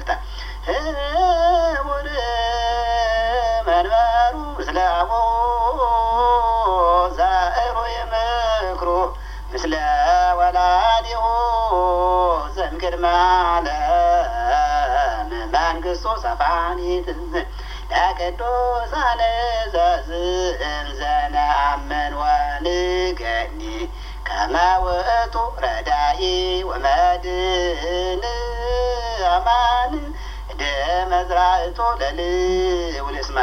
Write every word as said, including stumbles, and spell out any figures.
ስልጣን ወደ መንበሩ ስለአቦ ዛእሮ የመክሮ ምስለ ወላዲሁ ዘንቅድመ ዓለም መንግሥቱ ሰፋኒት ለቅዱሳነ ዘዝእን ዘነአምን ወንገኒ ከመ ውእቱ ረዳኢ ወመድኅን አማን ደመ ዝራእቶ ለልዑል እስመ